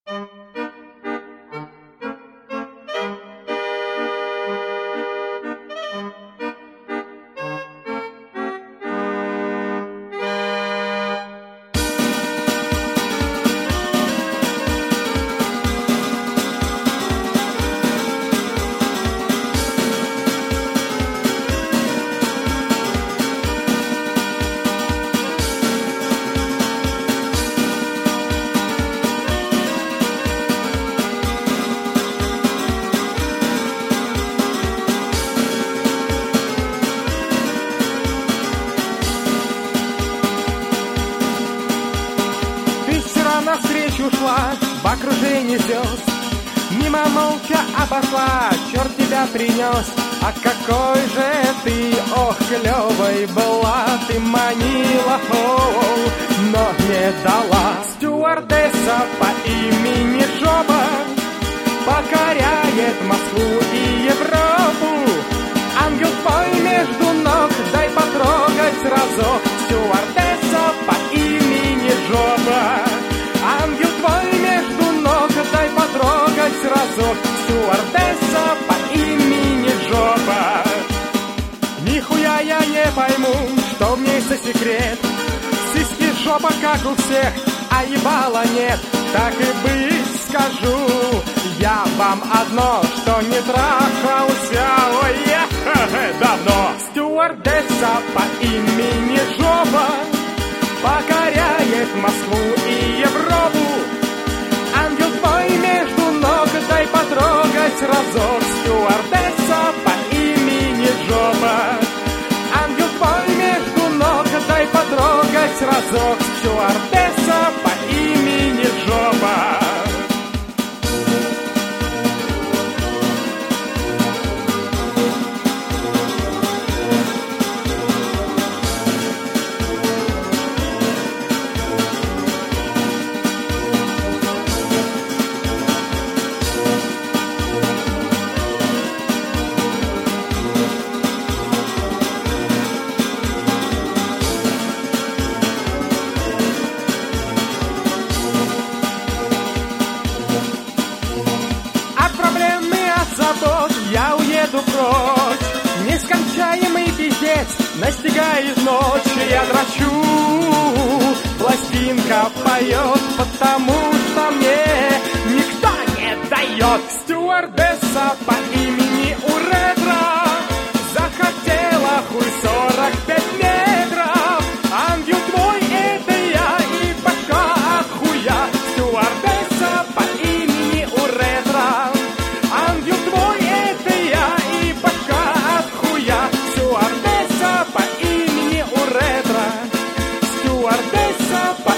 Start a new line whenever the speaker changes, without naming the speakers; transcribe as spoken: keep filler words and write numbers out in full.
Навстречу шла в окружении звезд, мимо молча обошла, черт тебя принес. А какой же ты, ох, клевой была, ты манила, о, но не дала. Стюардесса по имени Жоба покоряет Москву и Европу. Ангел твой между ног, дай потрогать разок. Стюардесса по имени Жоба, ангел твой между ног, дай потрогать разок. Стюардесса по имени Жоба. Нихуя я не пойму, что в ней за секрет. Сиськи жопа, как у всех, а ебала нет. Так и быть скажу я вам одно, что не трахался, ой, давно. Стюардесса по имени Жоба покоряет Москву и Европу. Ангел твой между ног, дай потрогать разок. Стюардесса по имени Жоба, ангел твой между ног, дай потрогать разок. Стюардесса по имени Жоба. Я уеду прочь, нескончаемый пиздец настигает ночь. Я дрочу, пластинка поет, потому что мне никто не дает. Стюардесса по имени Уретра захотела хуй сорок пять метров. Ангел твой это я и башка от хуя. Стюардесса по имени Уретра, ангел твой это я и башка от хуя. Стюардесса по имени Уретра, стюардесса по